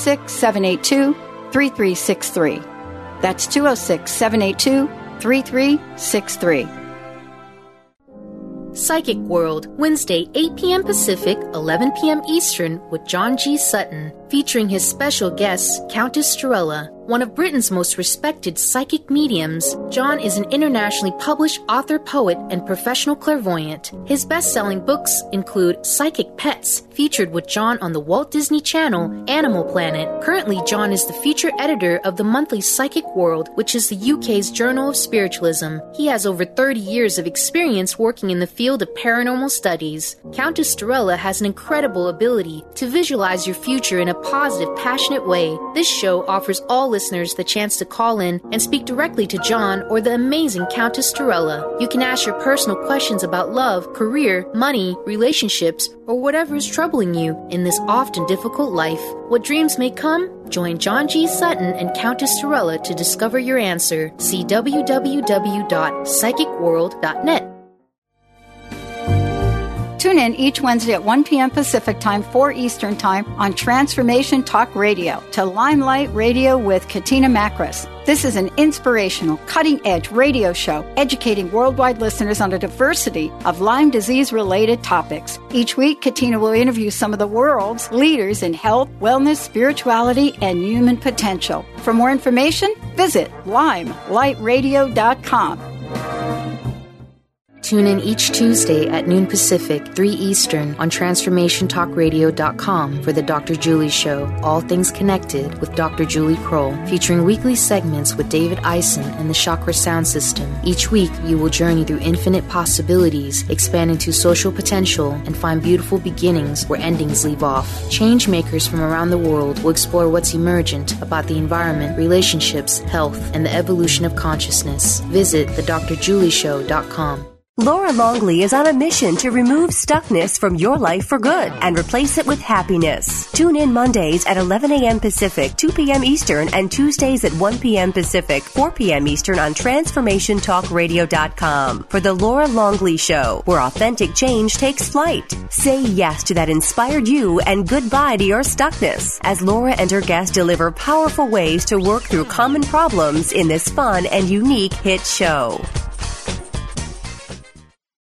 [SPEAKER 14] 206-782-3363. That's 206-782-3363.
[SPEAKER 1] Psychic World, Wednesday, 8 p.m. Pacific, 11 p.m. Eastern, with John G. Sutton, featuring his special guest, Countess Strella, one of Britain's most respected psychic mediums. John is an internationally published author, poet, and professional clairvoyant. His best-selling books include Psychic Pets, featured with John on the Walt Disney Channel, Animal Planet. Currently, John is the feature editor of the monthly Psychic World, which is the UK's Journal of Spiritualism. He has over 30 years of experience working in the field of paranormal studies. Countess Strella has an incredible ability to visualize your future in a positive, passionate way. This show offers all listeners the chance to call in and speak directly to John or the amazing Countess Strella. You can ask your personal questions about love, career, money, relationships, or whatever is troubling you in this often difficult life. What dreams may come? Join John G. Sutton and Countess Strella to discover your answer. See www.psychicworld.net.
[SPEAKER 14] Tune in each Wednesday at 1 p.m. Pacific Time, 4 Eastern Time on Transformation Talk Radio to Limelight Radio with Katina Makris. This is an inspirational, cutting-edge radio show educating worldwide listeners on a diversity of Lyme disease-related topics. Each week, Katina will interview some of the world's leaders in health, wellness, spirituality, and human potential. For more information, visit limelightradio.com.
[SPEAKER 1] Tune in each Tuesday at noon Pacific, 3 Eastern on TransformationTalkRadio.com for the Dr. Julie Show, All Things Connected with Dr. Julie Kroll, featuring weekly segments with David Eisen and the Chakra Sound System. Each week, you will journey through infinite possibilities, expand into social potential, and find beautiful beginnings where endings leave off. Change makers from around the world will explore what's emergent about the environment, relationships, health, and the evolution of consciousness. Visit thedrjulieshow.com.
[SPEAKER 2] Laura Longley is on a mission to remove stuckness from your life for good and replace it with happiness. Tune in Mondays at 11 a.m. Pacific, 2 p.m. Eastern, and Tuesdays at 1 p.m. Pacific, 4 p.m. Eastern on TransformationTalkRadio.com for The Laura Longley Show, where authentic change takes flight. Say yes to that inspired you and goodbye to your stuckness as Laura and her guests deliver powerful ways to work through common problems in this fun and unique hit show.